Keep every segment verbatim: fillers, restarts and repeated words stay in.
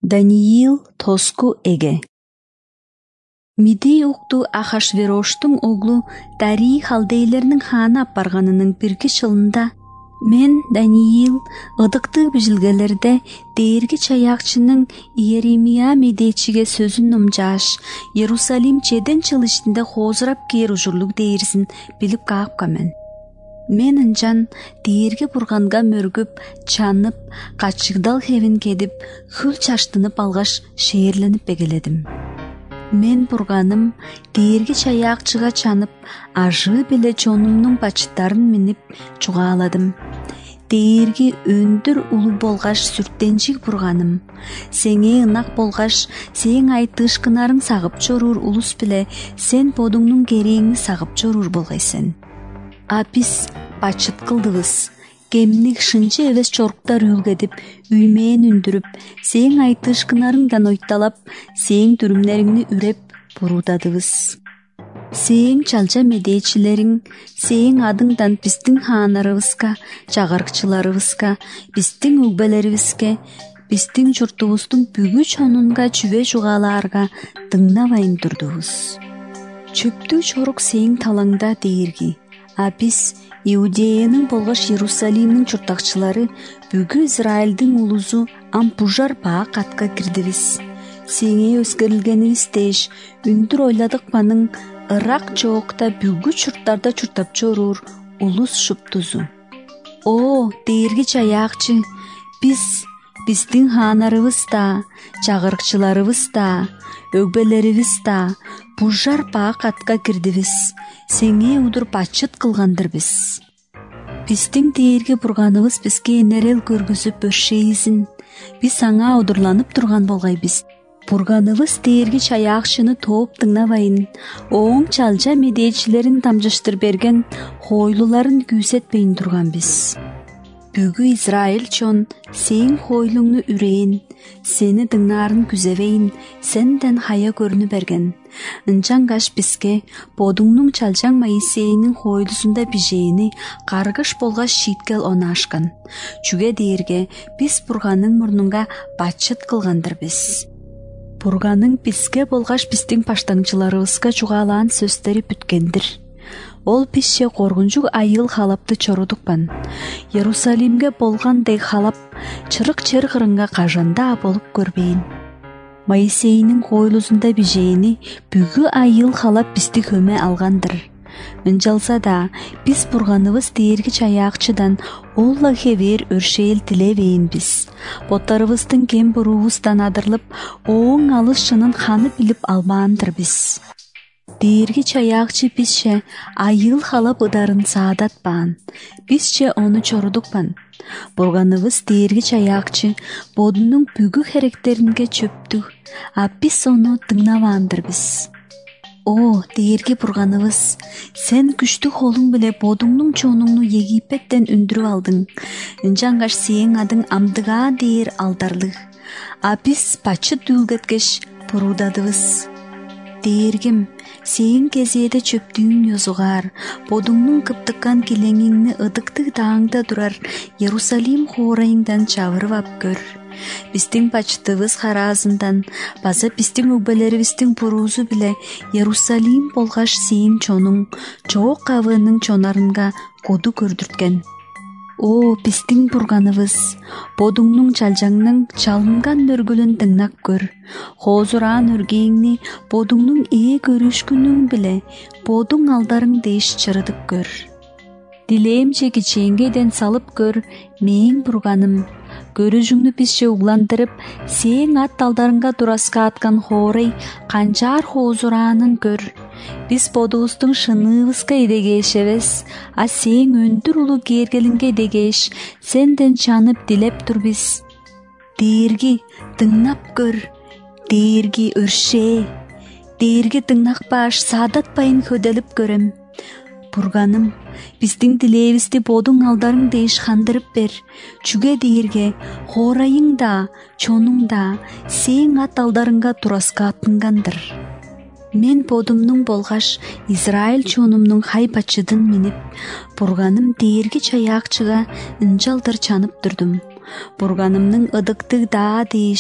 Даниил тоску эге. Мидей укту Ахашвероштың оглу Дарий халдейлерінің хана апарғанының біргі жылында мен, Даниил, ыдықты біжилгелерде дейіргі чаяқчының Иеремия медейчіге сөзін номжаш, Иерусалим чеден жыл ішінде хозырап кейір ұжырлық дейірсін біліп қағып Мен înчан дейірге бұрғанға мөргіп, чанып, қачығдал хевін кедіп, хүл чаштынып алғаш шейірленіп бегеледім. Мен бұрғаным дейірге чаяқчыға чанып, ажы біле чонымның бачыттарын мініп чуғаладым. Дейірге өндір ұлы болғаш сүрттенчік бұрғаным. Сеңе ынақ болғаш, сең айтышқынарың сағып чорур ұлыс біле, сен бодыңның кереңі сағып чорур болғайсен. Апис бачыт кылдыбыз. Кемник шынчы эвес чорктар үлгедіп, үймейін үндіріп, сең айтышкынарыңдан ойталап, сең түрімлеріңні үреп бұрудадыбыз. Сең чалча медейчилерің, сең адыңдан біздің ханарыбызға, чағарқчыларыбызға, біздің өгбелерібізге, біздің жұртыбыздың бүгі чонунга чүве жуғаларға дыңнавайын тұрдыбыз. Чөптүү чорук сең талаңда дейірги. Апис Иудеяның болғаш Иерусалимның чуртақчылары бүгі Израильдің улузу ампужар баа қатқа кірдівіз. Сеңе өскерілгеніңіз дейш, үндір ойладық паның Ирақ жоқта бүгі чурттарда чуртап чорур улус шуптузу. О, дейіргі чаяқчы, біз, біздің ханарыбыз да, чағырықчыларыбыз да, өгбелерібіз да, пужар баа қатқа кірдівіз. Сеңе удур бачыт кылгандыр біз. Біздің дейірге бұрғаныбыз бізге энерел көргізіп өршейізін. Біз аңа удурланып тұрған болғай біз. Бұрғаныбыз дейірге чаяқшыны топ тыңнавайын. Оң чалжа медейчілерін тамжыштыр берген хойлуларын күйсетпейін тұрған біз. Бүгі Израиль чон сең хойлуңны үрейін, сені дыңнарын күзевейін, сенден хая көріні берген. Инчангаш бізге бодуңның чалжаң Моисейінің хойлусында бижейіні қарғыш болғаш шиткел оны ашқан. Чүге дейірге біз бұрғаның мұрныңға бачыт қылғандыр біз. Бұрғаның бізге болғаш біздің паштаңчыларыбызға чуғалаан сөздері бүткендір. Ол бізше қорғынжуг айыл халапты чорудықпан. Иерусалимге болғандай халап чырық чергіріңға қажанда болып көрбейін. Моисейінің хойлусында бижейіні бүгі айыл халап бізді көме алғандыр. Үнжалса да, біз бұрғаныбыз дейіргі чаяқчыдан олла хевер өршейл тілевейін біз. Боттарыбыздың кем бұруғыздан адырлып, оң алыс шынын ханы біліп алмаандыр біз. Дейіргі чаяқчы бізше айыл халап ыдарын саадатпан. Бізше оны чорудықпан. Бұрғаныбыз дейіргі чаяқчы бодының бүгі херектерінге чөптік, а біз оны тыңнавандыр біз. О, дейіргі бұрғаныбыз, сен күшті холың біле бодыңның чоныңны Египеттен үндіріп алдың. Инчангаш сең адың амдыға дейір алдарлық. А біз бачыт үлгеткеш бұрудадыбыз. Дейіргім, сең кезеде чөптүүн йозуғар, бодуңнун кыптыккан келеңиңни ыдыктык тааңда турар Иерусалим хоорайыңдан чабырып ап көр. Биздин бачытыбыз харазындан, база биздин өгбелерибиздин буруузу биле Иерусалим болгаш сең чонуң, чоок кабыынын чонарынга коду көрдүрткен. О, биздин бұрғаныбыз, бодуңнун чалжаңның чалынган нөргүлін тыңнак көр. Хозуран өргейіңни бодуңнун ээ көрүшкүнүң биле, бодуң алдарың дейш чырыдык көр. Дилеемче кичээнгейден салып көр, мээң бұрғаным. Көрүжүңнү бизче угландырып, сең ат алдарыңга тураска аткан хоорай канчаар хозураанын көр. Біз бодуғыстың шыныбызға едегешевес, а сең өндір ұлы кергелінге дегеш, сенден чанып дилеп тұр біз. Дейіргі тыңнап көр, дейіргі өрше, дейіргі тыңнақ баш саадатпайын көделіп көрім. Бұрғаным, біздің дилебізді бодың алдарың дейш хандырып бер, чүге дейірге, хоорайың да, чонуң да, сең ат алдарыңға тураска аттыңгандыр. Мен бодумнун болгаш Израиль чонумнун хай бачыдын минип, бурганым дейирги чаякчыга ынжалдыр чанып турдум. Бурганымның ыдыктык даа дейиш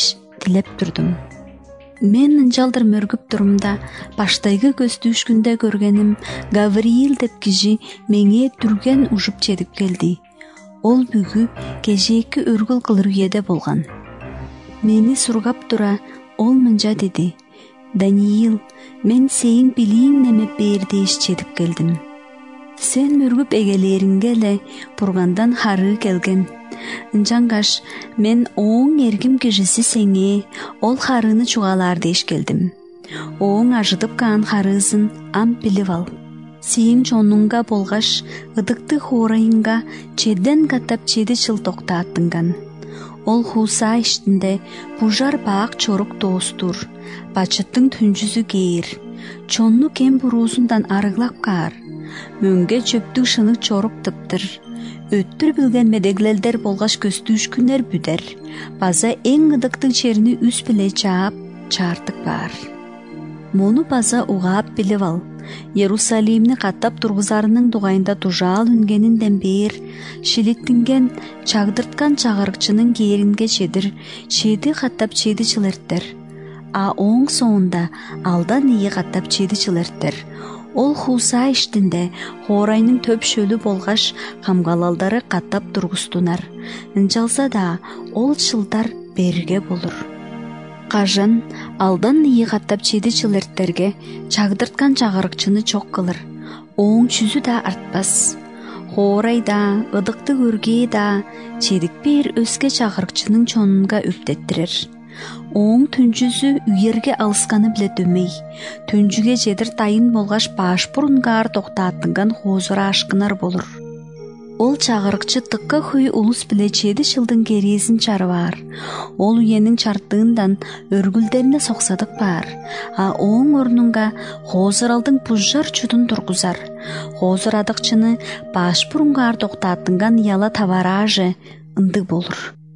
тилеп турдум. Мен ынжалдыр мөргүп турумда баштайгы көз түшкүндө көргеним Гавриил деп киши меңе түрген ужуп чедип келди. Ол бүгү кежеки өргүл кылыр үйеде болгон. Мени сургап тура ол мынча деди: Даниил, мен сейин билиң неме бердеш чедип келдим. Сен мөргүп эгелериңге эле бургандан хары келген. Ынчангаш мен оң эргим кишиси сеңе ол харыны чугалар деш келдим. Оң ажытып каан харысын ам билип ал. Сейин чонунга болгаш ыдыкты хорайынга чедден каттап чеди чыл токтааттынган. Ол хуса иштинде пужар баак чорук тоостур, бачыттың түнчүсү кейир, чонну кем буруусундан арыглап каар, мөңге чөптү шынык чорук тыптыр. Өттүр билген медеглелдер болгаш көстүүшкүнер бүдер, база эң ыдыктың черини үс биле чаап, чартык бар. Мону база угаап билип ал. Иерусалимни каттап тургузарынын дугайында тужаал үнгенинден бээр, шиликтинген, чагдырткан чагырыкчынын кээринге чедир, чеди каттап чеди чылырттер. А оң соонда алдан ии каттап чеди чылырттер. Ол хуса иштинде хорайнын төпшөлү болгаш камгалалдары каттап тургустунар. Ынчалса да ол чылдар берге болур. Кажан алдан ии каттап чеди чылырттерге чагдырткан чагырыкчыны чок кылыр. Оң чүзү да артпас. Хорай да, ыдыкты көргей да чедик бир өске чагырыкчынын чонунга үптеттирер. Оң түнчүсү үйерге алысканы биле дөмей, түнчүге жедир тайын болгаш баш бурунгаар токтааттынган хозура ашкынар болур. Ол чагырыкчы тыкка хуй улус биле чеди чылдын кересин чарбаар. Ол үйенин чартыындан өргүлдерине соксадык бар, а оң орнунга хозуралдың пужжар чудун тургузар. Хозурадыкчыны баш бурунгаар токтааттынган яла таваражы ындык болур.